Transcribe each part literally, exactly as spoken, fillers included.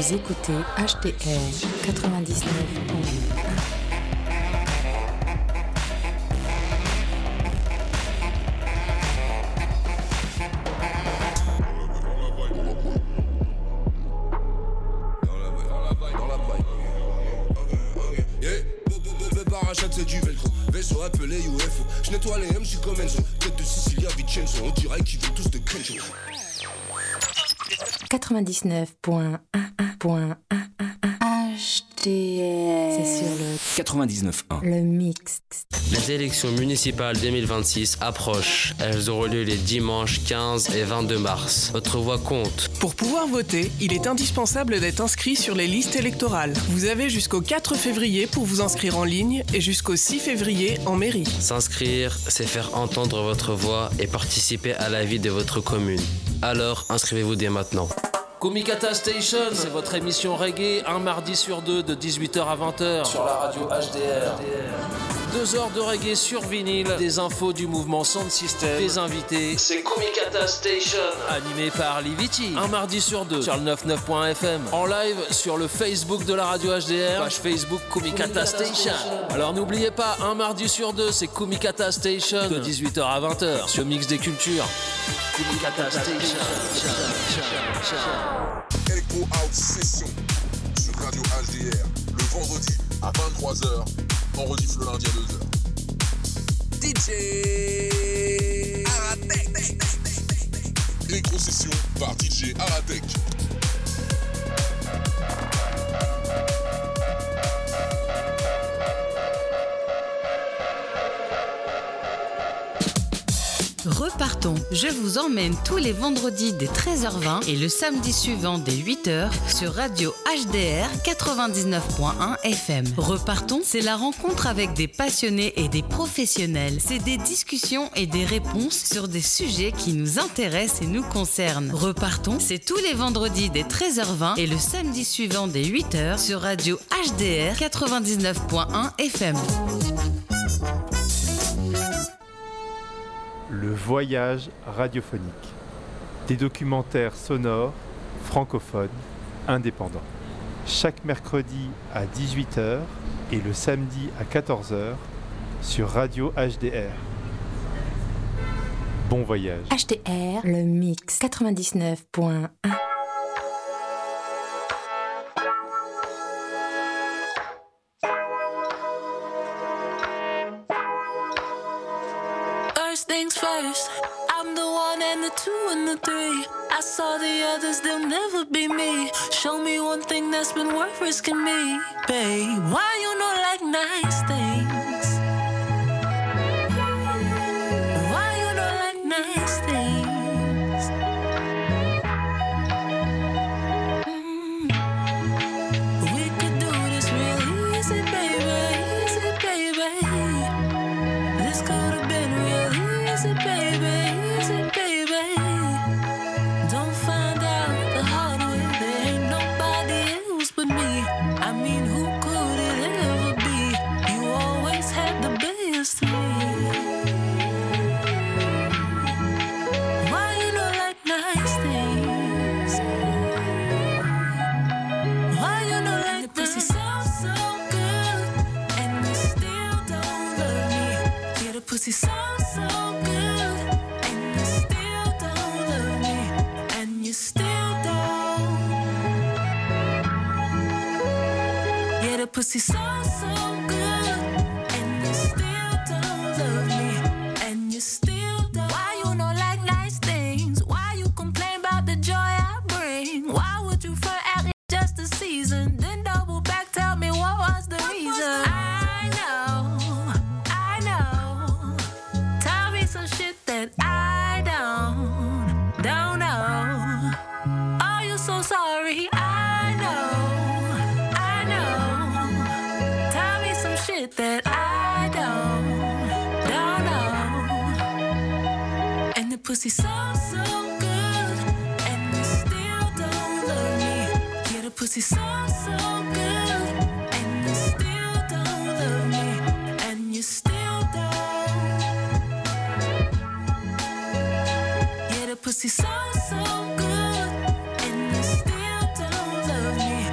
Vous écoutez H T R quatre-vingt-dix-neuf point un. C'est du velcro, vaisseau appelé U F O. Je nettoie les M, j'suis comme Enzo. Tête de Sicilia, Vincenzo. On dirait qu'ils veulent tous de Kenzo. quatre-vingt-dix-neuf point un. H T R. C'est sur le quatre-vingt-dix-neuf point un. Le mix. Les élections municipales deux mille vingt-six approchent. Elles auront lieu les dimanches quinze et vingt-deux mars. Votre voix compte. Pour pouvoir voter, il est indispensable d'être inscrit sur les listes électorales. Vous avez jusqu'au quatre février pour vous inscrire en ligne et jusqu'au six février en mairie. S'inscrire, c'est faire entendre votre voix et participer à la vie de votre commune. Alors, inscrivez-vous dès maintenant. Kumikata Station, c'est votre émission reggae, un mardi sur deux de dix-huit heures à vingt heures sur la radio H D R. Deux heures de reggae sur vinyle, des infos du mouvement Sound System, des invités. C'est Kumikata Station, animé par Liviti. Un mardi sur deux sur le quatre-vingt-dix-neuf point F M. En live sur le Facebook de la radio H D R, page Facebook Kumikata Station. Alors n'oubliez pas, un mardi sur deux, c'est Kumikata Station de dix-huit heures à vingt heures sur Mix des Cultures. Kumikata Station. Echo Out Session sur radio H D R le vendredi à vingt-trois heures, on rediff le lundi à deux heures. D J Aratek. Echo Session par D J Aratek. Repartons, je vous emmène tous les vendredis dès treize heures vingt et le samedi suivant dès huit heures sur radio H D R quatre-vingt-dix-neuf point un F M. Repartons, c'est la rencontre avec des passionnés et des professionnels. C'est des discussions et des réponses sur des sujets qui nous intéressent et nous concernent. Repartons, c'est tous les vendredis dès treize heures vingt et le samedi suivant dès huit heures sur radio H D R quatre-vingt-dix-neuf point un F M. Le voyage radiophonique. Des documentaires sonores, francophones, indépendants. Chaque mercredi à dix-huit heures et le samedi à quatorze heures sur radio H D R. Bon voyage. H T R, le mix quatre-vingt-dix-neuf point un. Things first, I'm the one and the two and the three. I saw the others, they'll never be me. Show me one thing that's been worth risking me, babe. Why you not like nice things? Why you not like nice things? Mm. We could do this real easy, baby, easy, baby. This could have been real easy, baby, easy, baby. Don't find out the hard way. There ain't nobody else but me. I mean, who could it ever be? You always had the best of me. Why you not like nice things? Why you not like the pussy so, so good and you still don't love me? Yeah, the pussy so, so good and you still don't love me, and you still don't. Yeah, the pussy so, so good and you still don't love me, and you still don't. Why you not like nice things? Why you complain about the joy I bring? Why would you front act like just a season, then double back, tell me what was the reason? I know, I know. Tell me some shit that I don't, don't know. Are you so sorry? I know, I know. Tell me some shit that I don't, don't know. And the pussy so, so good and you still don't love me. Yeah, the pussy so, so good and you still don't love me, and you still don't. Yeah, the pussy so, so good and you still don't love me,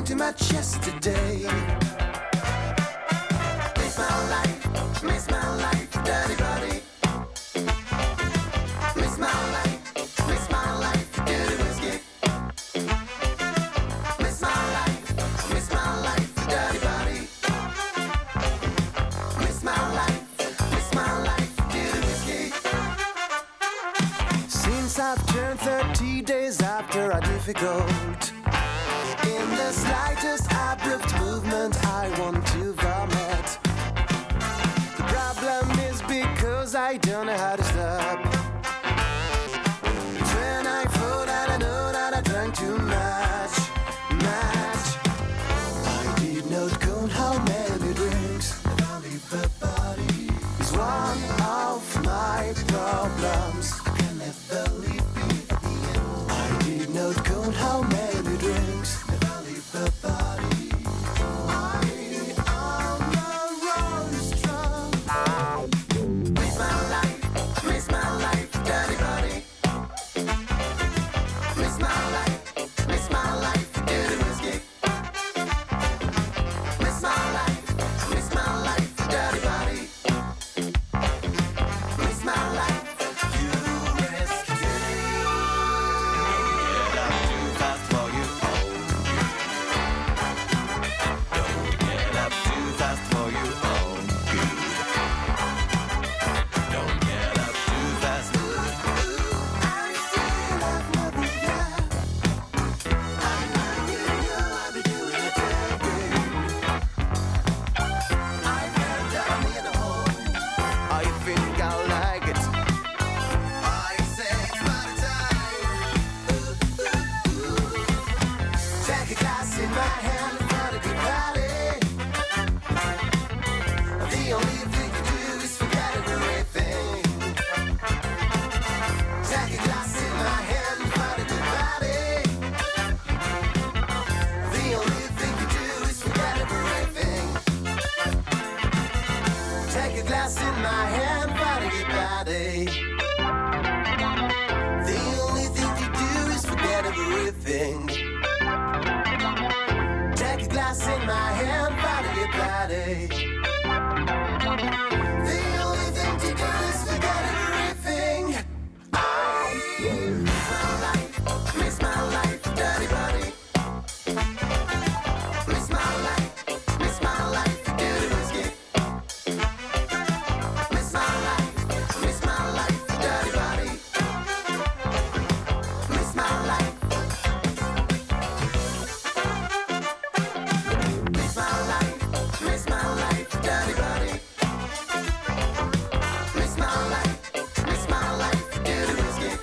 drank too much yesterday. Miss my life, miss my life, dirty body. Miss my life, miss my life, dirty whiskey. Miss my life, miss my life, dirty body. Miss my life, miss my life, dirty whiskey. Since I've turned thirty days after a difficult, in the slightest abrupt movement I want to vomit. The problem is because I don't know how to stop. It's when I fall that I know that I drank too much, much. I did not count how many drinks I leave the body. It's one of my problems. I can never leave me at the end. I did not count how many drinks I leave the body. I am a rolling strong. Miss my life, miss my life, dirty body. Miss my life, miss my life, dirty whiskey. Miss my life, miss my life, dirty body. Miss my life, you risky. Don't get up too fast for you. Don't get up too fast for you. Oh, good. Don't get up too fast. I still have nothing yet. I know you know I'll be doing it again. I fell down in a hole. I think I like it. I say it's party time. Take a glass in my hand for a good party. The only thing to do is forget everything. Take a glass in my hand for a good party. The only thing to do is forget everything. Take a glass in my hand for a good party. The only thing to do is forget everything. Take a glass in my hand for a good party. The only thing to do is forget everything. I miss my life, miss my life, dirty body. Miss my life, miss my life, dirty whiskey. Miss my life, miss my life, dirty body. Miss my life. Miss my life, miss my life, dirty body. Miss my life, miss my life, dirty whiskey.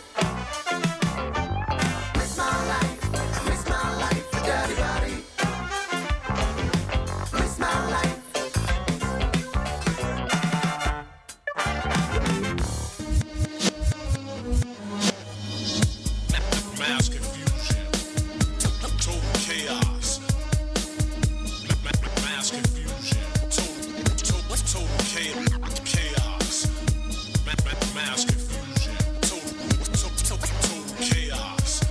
Miss my life, miss my life, dirty body. Miss my life. Mass confusion, total chaos. Mass confusion, total, total, total chaos. Mass confusion, total, total, total chaos.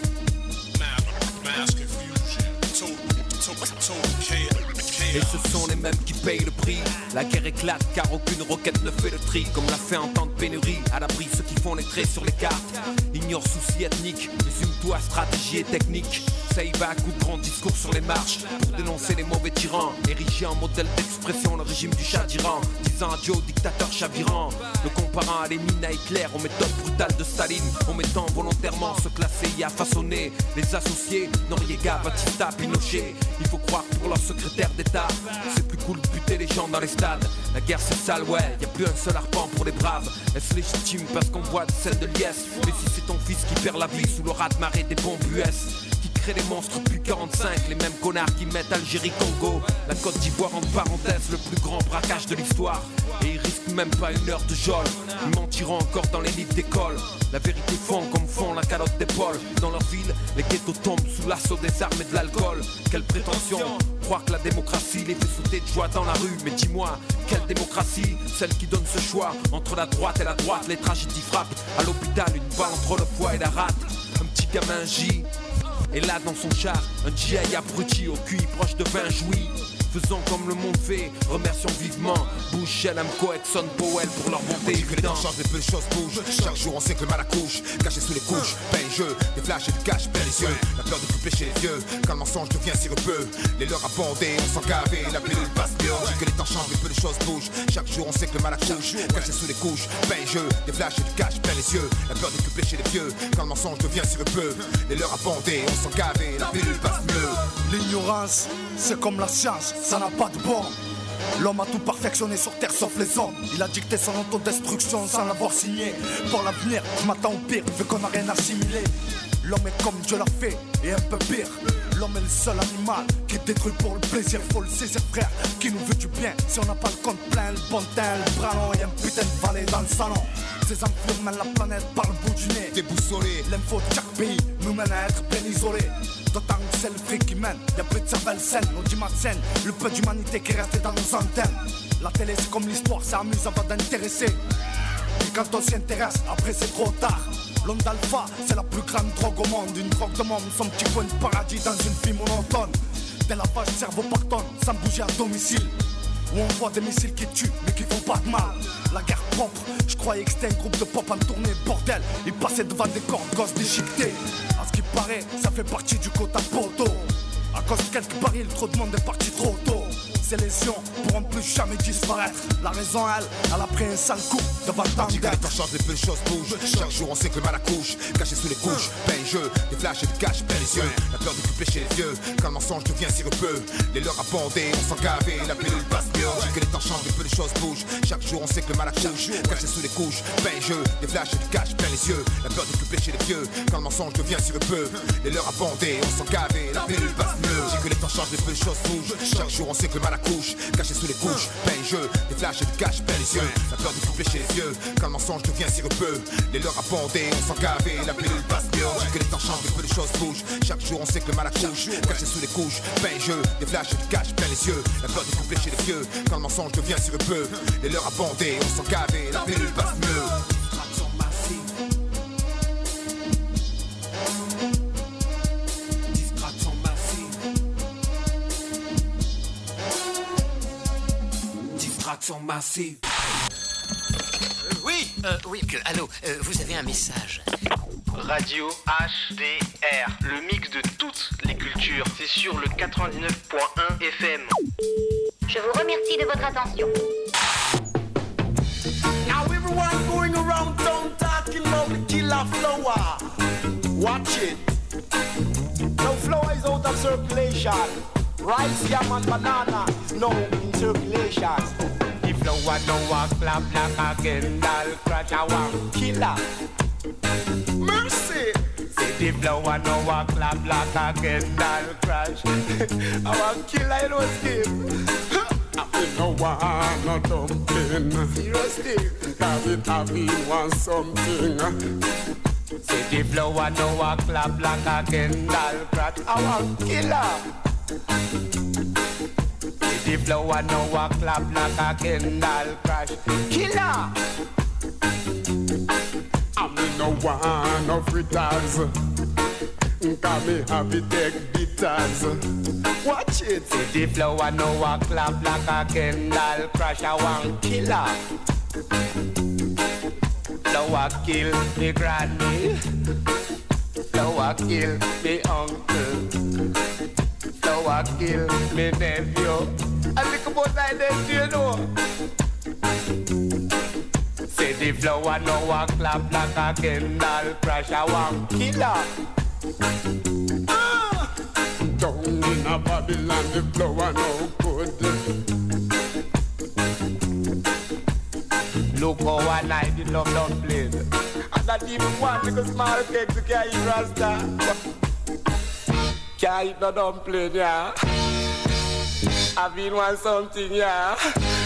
Mass confusion, total, total, total chaos. Et ce sont les mêmes qui payent le prix. La guerre éclate car aucune roquette ne fait le tri. Comme l'a fait en temps de pénurie. À l'abri ceux qui font les traits sur les cartes. Ignore soucis ethniques. Résume-toi stratégie et technique. Ça y va à coups de grands discours sur les marches. Pour dénoncer les mauvais tyrans. Érigé en modèle d'expression le régime du Shah d'Iran. Disant adieu au dictateur chavirant. Le comparant à Lénine, à Hitler, aux méthodes brutales de Staline. Omettant volontairement se classer et à façonner les associés. Noriega, Batista, Pinochet. Il faut croire pour leur secrétaire d'État. C'est plus cool de buter les gens dans les stades. La guerre c'est sale, ouais, y a plus un seul arpent pour les braves. Est-ce légitime parce qu'on voit des scènes de liesse? Mais si c'est ton fils qui perd la vie sous le raz-de-marée des bombes U S, qui crée des monstres depuis quarante-cinq, les mêmes connards qui mettent Algérie, Congo, la Côte d'Ivoire en parenthèse, le plus grand braquage de l'histoire. Et ils risquent même pas une heure de geôle. Ils mentiront encore dans les livres d'école. La vérité fond comme fond la calotte d'épaule. Dans leur ville, les ghettos tombent sous l'assaut des armes et de l'alcool. Quelle prétention, croire que la démocratie les fait sauter de joie dans la rue. Mais dis-moi, quelle démocratie? Celle qui donne ce choix entre la droite et la droite. Les tragédies frappent à l'hôpital, une balle entre le foie et la rate. Un petit gamin J Et là dans son char, un G I abruti au Q I proche de vingt jouis. Faisons comme le monde fait, remercions vivement Bush, Shell, Amco, Exxon, Powell pour leur bonté. On dit que les temps changent, mais peu de choses bougent. Chaque jour on sait que le mal accouche, caché sous les couches. Pain jeu, des flashs et du cash, plein les yeux. La peur de coupler chez les vieux, quand le mensonge devient sirupeux. Les leurs abondés, on s'en gavé, la pilule passe mieux. On dit que les temps changent, mais peu de choses bougent. Chaque jour on sait que le mal accouche, caché sous les couches. Pain jeu, des flashs et du cash, plein les yeux. La peur de coupler chez les vieux, quand le mensonge devient sirupeux. Les leurs abondés, on s'en gavé, la pilule passe mieux. L'ignorance, c'est comme la science, ça n'a pas de bon. L'homme a tout perfectionné sur terre sauf les hommes. Il a dicté son autodestruction sans l'avoir signé. Pour l'avenir, je m'attends au pire, vu qu'on n'a rien assimilé. L'homme est comme Dieu l'a fait, et un peu pire. L'homme est le seul animal qui détruit pour le plaisir. Faut le saisir frère, qui nous veut du bien. Si on n'a pas le compte plein, le bon teint, le bras long, y'a un putain de valet dans le salon. Ces enflures mènent la planète par le bout du nez. Déboussolé, l'info de chaque pays nous mène à être bien isolés. D'autant que c'est le fric qui mène, y'a plus de cervelle saine, l'audimat saine, le peu d'humanité qui est resté dans nos antennes. La télé c'est comme l'histoire, ça amuse avant d'intéresser. Et quand on s'y intéresse, après c'est trop tard. L'onde d'alpha, c'est la plus grande drogue au monde. Une drogue de monde, son petit coin de paradis dans une vie monotone. Des lavages cerveau par tonne, sans bouger à domicile. Où on voit des missiles qui tuent, mais qui font pas de mal. La guerre propre, je croyais que c'était un groupe de pop en tournée, bordel. Ils passaient devant des corps gosses déchiquetés. À ce qui paraît, ça fait partie du quota poteau. À cause de quelques barils, trop de monde est parti trop tôt. Ces lésions pourront plus jamais disparaître. La raison, elle, elle a pris un sale coup devant tant d'être. Les temps changent, mais peu de choses bougent. Chaque jour on sait que le mal accouche, caché sous les couches. Pain jeu, des flashs et du cash, plein les yeux. La peur de coupler chez les vieux, quand le mensonge devient sirupeux. Les leurs abondés, on s'en gavé, la pilule passe mieux. On dit que les temps changent, mais peu de choses bougent. Chaque jour on sait que le mal accouche, caché sous les couches. Pain jeu, des flashs et du cash, plein les yeux. La peur de coupler chez les vieux, quand le mensonge devient sirupeux. Les leurs abondés, on s'en gavé, la pilule passe mieux. On dit que les temps changent, mais peu de choses bougent. Chaque jour on sait que le mal accouche, caché sous les couches, pain jeu, des flashs et du cash, plein les yeux. La peur de couper chez les vieux, quand le mensonge devient sirupeux. Les leurs abondés, on s'en gavé, la pilule passe mieux. On dit que les temps changent, mais peu de choses bougent. Chaque jour on sait que le mal accouche, caché sous les couches, pain jeu, des flashs et du cash, plein les yeux. La peur de couper chez les vieux, quand le mensonge devient sirupeux. Les leurs abondés, on s'en gavé, la pilule passe mieux. Distraction massive. Oui, euh, oui, que, allô, euh, vous avez un message. Radio H D R, le mix de toutes les cultures, c'est sur le quatre-vingt-dix-neuf point un F M. Je vous remercie de votre attention. Now everyone going around town talking about the killer flower. Watch it. Now flower is out of circulation. Rice, yam and banana is now in circulation. The flower don't walk clap like a Kendall crash. I want killer. Mercy. Say the flower no walk clap like a Kendall crash. I want killer, you know Steve. I no want no dumpling. Serious thing. Cause it have been want something. Say the flower no walk clap like a Kendall crash. I want killer. The flower no walk clap like a Kendall crash. Killer. I me no want no fritters. Cause me have it take bitters. Watch it. See the flower no walk clap like a Kendall crash. I want killer. Flower kill me granny. Flower kill me uncle. Flower kill me nephew. I think about that then, you know. Say the flower no walk clap like a Kendall crash. I want killer. Ah! Down in a Babylon, the flower no good. Look how I like the love dumpling. And that even one little small cake to carry Rasta. Can't eat no dumpling, yeah. I've been want something, yeah.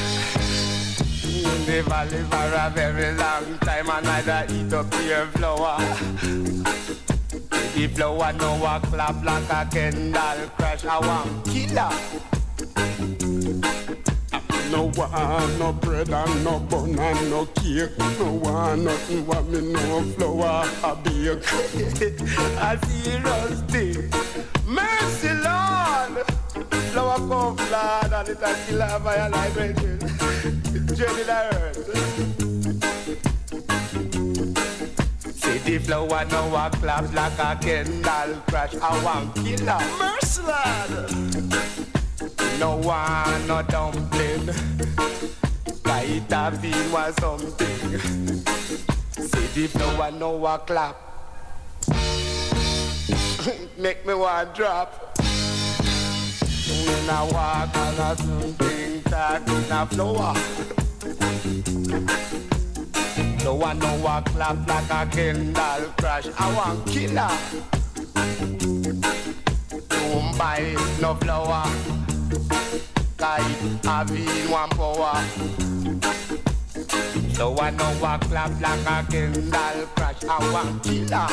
Never live for a very long time and neither eat up your flower. The flower no walk clap like a Kendall crash. I want killer. No want no bread and no bun and no cake. No want nothing what me no flour a bake. A serious thing. Mercy Lord. Flour come flat and it a kill a fire like brethren. Journey the earth. See the flour now a clap like a Kendall crash. I want killer. Mercy Lord. No one, no dumpling. Like a bean was something. See the flour now a clap. Make me want drop. When I walk on a something talk in a floor. No one no walk clap like a Kendall crash. I want killer. Don't buy no flower. Cause I feel one power. No one no walk clap like a Kendall crash. I want killer.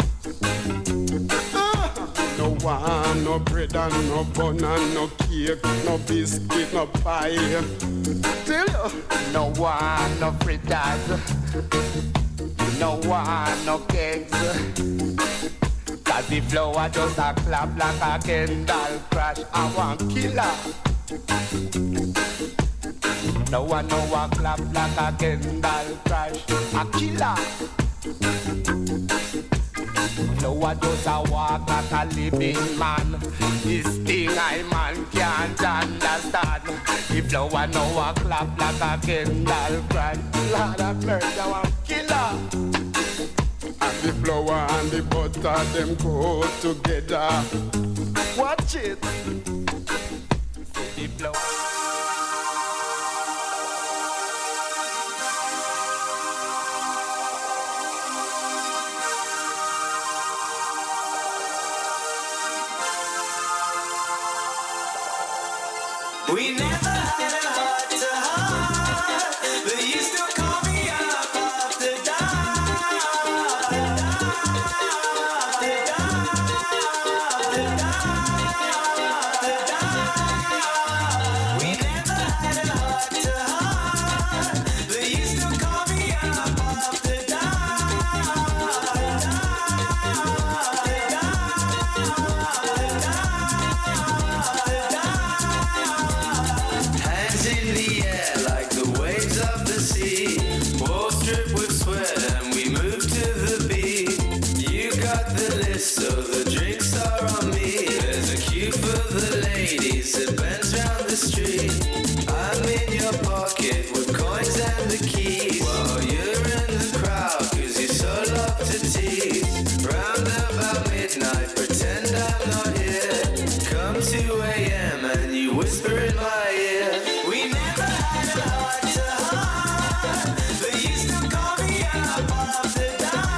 No one, no bread and no bun and no cake, no biscuit, no pie. Tell you, no one, no fritters, no one, no cakes. Cause the flour just a clap like a Kendall crash. I want killer. No one, no one clap like a Kendall crash. A killer. No one just a walk like a living man. This thing I man can't understand. If no one no a clap like a Kendall crash. Lord of mercy, I want killer. And the flour and the butter them go together. Watch it. The flour. We never had a heart to heart, but you still call me up after dark. We never had a heart to heart, but you still call me up after Hands in the air like the waves of the sea. Walls drip with sweat and we move to the beat. You got the list so the drinks are on me. There's a queue for the ladies that bends round the street. I'm in your pocket with coins and the keys, while you're in the crowd cause you so love to tease. Round about midnight pretend I'm not here. Come two a.m. and you whisper in my ear. We never had a heart to heart, but you still call me up after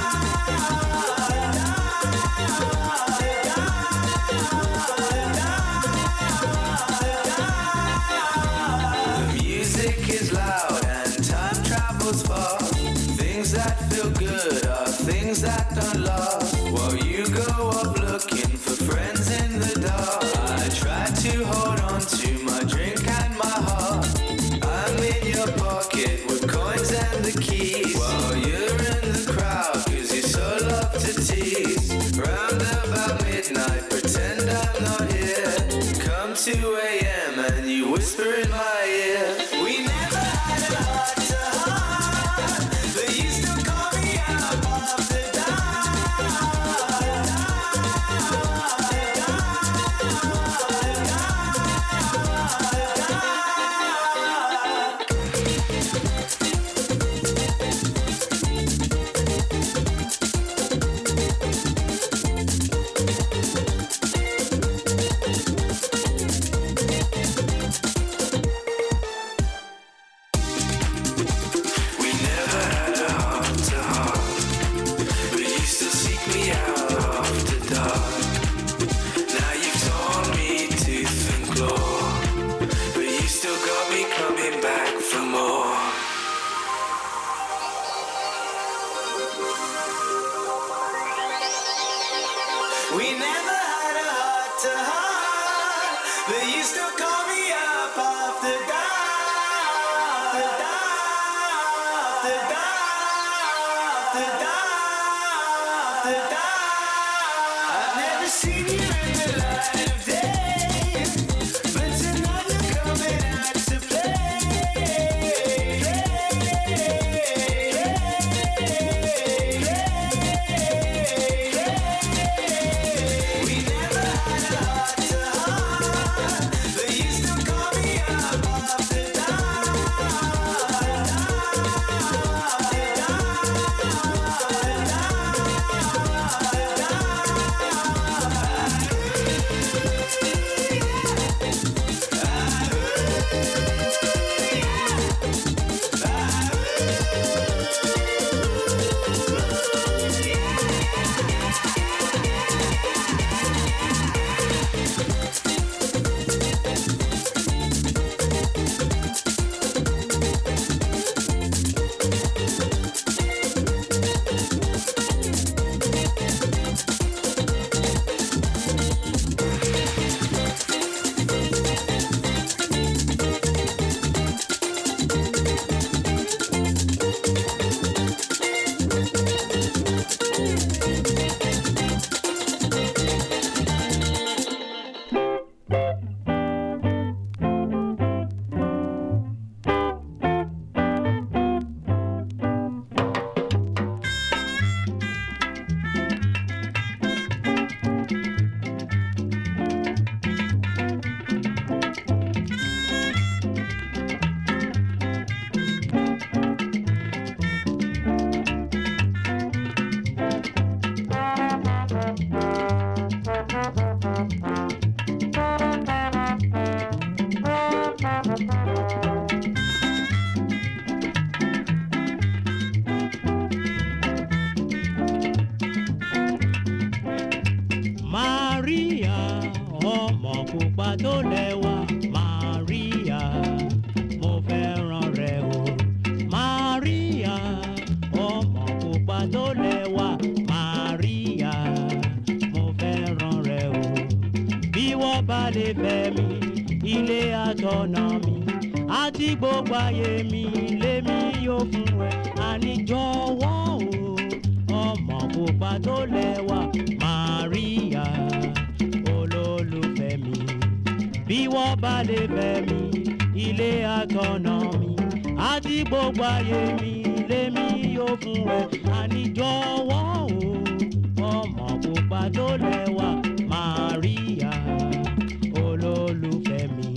The music is loud and time travels fast. Things that feel good are things that don't last. While you go up looking for friends in the dark, I try to hold on to my drink and my heart. I'm in your pocket with coins and the keys, while you're in the crowd cause you so love to tease. Round about midnight pretend I'm not here. Come two a.m. and you whisper in my ear. We never had a heart to heart, but you still call me up after We never had a heart to heart, but you still seek me out after dark. Now you've torn me tooth and claw, but you still got me coming back for more. We never had a heart to heart, but you still call me up after dark. pupa tó lẹ́wà Maria mo fẹ́ràn rẹ o Maria ọmọ pupa tó lẹ́wà Maria mo fẹ́ràn rẹ o bí wọ́n bá lè fẹ́ mi ilé àtọ̀nà mi àti gbogbo ayé mi lèmi yóò fún ẹ àní jọ̀wọ́ o ọmọ pupa tó lẹ́wà Maria olólùfẹ́ mi bí wọ́n bá lè fẹ́ mi ilé àtọ̀nà mi àti gbogbo ayé mi lèmi yóò fún ẹ àní jọ̀wọ́ o ọmọ pupa tó lẹ́wà Maria olólùfẹ́ mi.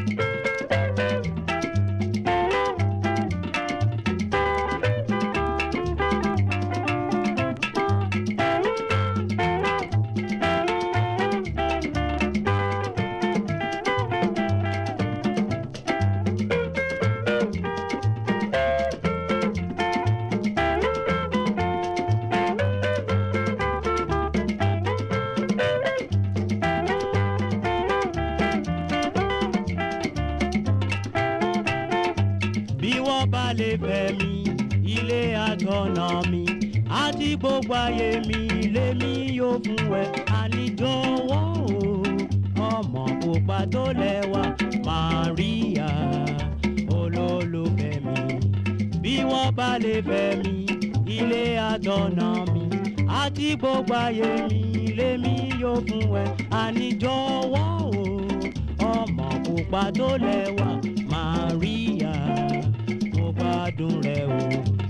Àti gbogbo ayé mi lèmi yóò fún ẹ àní jọ̀wọ́ o ọmọ pupa tó lẹ́wà Maria olólùfẹ́ mi bí wọ́n bá lè fẹ́ mi ilé àtọ̀nà mi àti gbogbo ayé mi lèmi yóò fún ẹ àní jọ̀wọ́ o ọmọ pupa tó lẹ́wà Maria mo gbádùn rẹ o.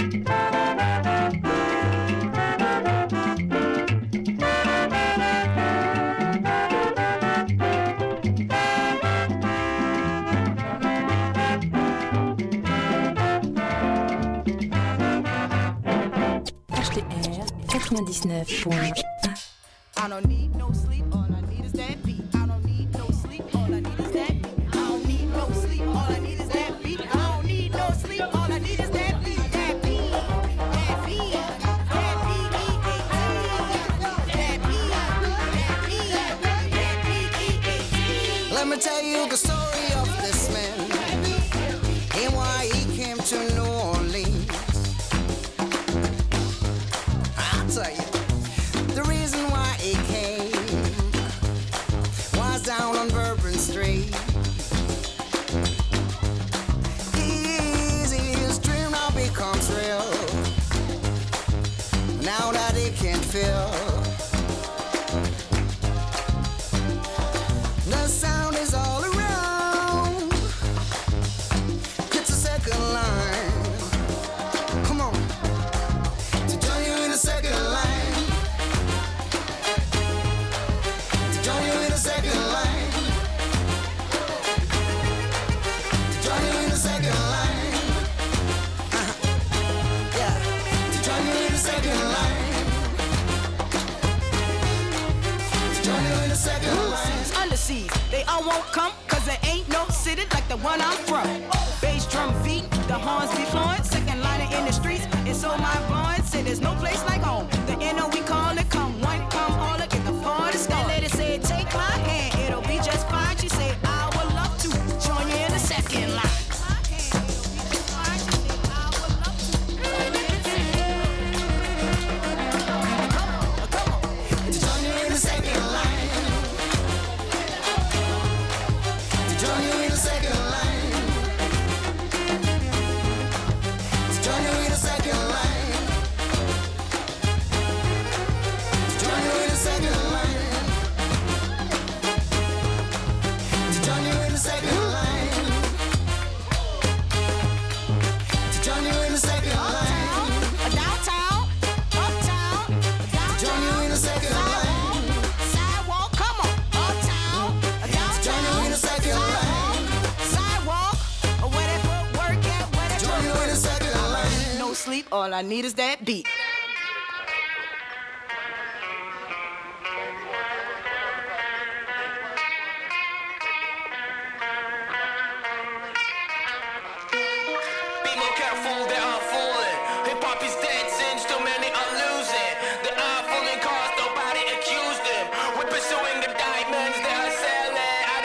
quatre-vingt-dix-neuf point un. I don't need no sleep, all I need is that beat. I don't need no sleep, all I need is that beat. I don't need no sleep, all I need is that beat. I don't need no sleep, all I need is that beat. That beat, that beat, that beat, that beat, that beat, that beat. Let me tell you the story of this man and why he came to New Orleans. I'll tell you the reason why he came was down on Bourbon Street. Easy, his dream now becomes real now that he can't feel. The sound is all around. It's a second line. Come on, to join you in the second line. To join you in the second line. To join you in the second line. Uh-huh. Yeah, to join you in the second line. To join you in the second line. Underseas, they all won't come, cause there ain't no city like the one I'm from. Bass drum beat, the horns be flowing, second liner in the streets, it's so my blind, say there's no place like home. The N O we call it, come one, come all, get the party started. That lady said, take my hand, it'll be just fine. She said, I would love to join you in the second line. To join you in the second line. To join you in the second line. To join you in the second line. To join you in the second line. To join you in the second line. To join you in the second line. Downtown, uptown, To join you in the second line. sidewalk, come on, uptown, To join you in the second line. sidewalk, where that footwork at, where that Join you in the second line. no sleep, all I need is that beat. Be more careful, they are fooling. Hip hop is dead since too many are losing. They are fooling cause nobody accused them. We're pursuing the diamonds they are selling. I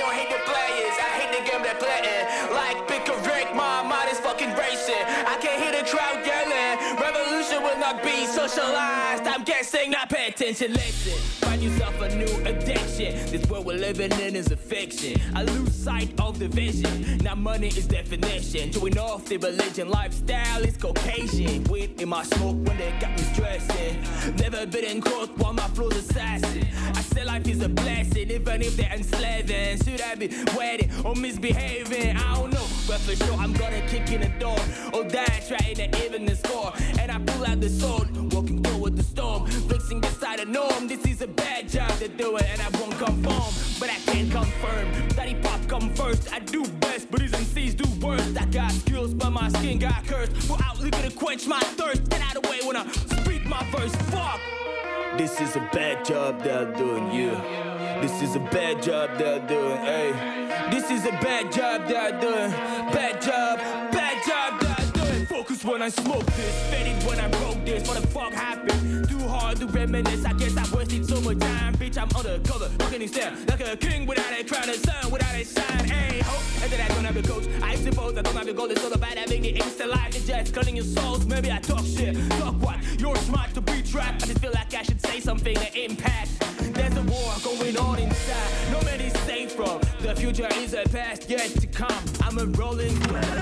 contemplating. Like pick a Rick, my mind is fucking racing. I can hear the crowd yelling. Revolution will not be socialized. I'm guessing, not pay attention, listen. Find yourself a new addiction. This world we're living in is a fiction. I lose sight of the vision. Now money is definition. Showing off the religion lifestyle is Caucasian. Weed in my smoke when they got me stressing. Never been in court while my flow's assassin. I say life is a blessing, even if they're enslaving. Should I be waiting or misbehaving? I don't know, but for sure I'm gonna kick in the door or die trying to even the score. And I pull out the sword, walking through with the storm, fixing beside the norm. This is a bad job to do it, and I won't conform, but I can't confirm that hip hop come first. I do best, but these M Cs do worse. I got skills, but my skin got cursed. Go out looking to quench my thirst. Get out of the way when I speak my verse. Fuck. This is a bad job they're doing, yeah. This is a bad job they're doing, hey. This is a bad job they're doing. Bad job, bad job they're doing. Focus when I smoke this, faded when I wrote this. What the fuck happened? Too hard to reminisce. I guess I wasted so much time. Bitch, I'm undercover, looking instead like a king without a crown, a sun without a sign. Hey, ho, and then I don't have a coach. I suppose I don't have a goal. It's all about having the instant life. It's just cutting your souls. Maybe I talk shit. Talk what? You're smart to be trapped. I just feel like I should say something that impact. There's a war going on inside. No man is safe from. The future is a past yet to come. I'm a rolling.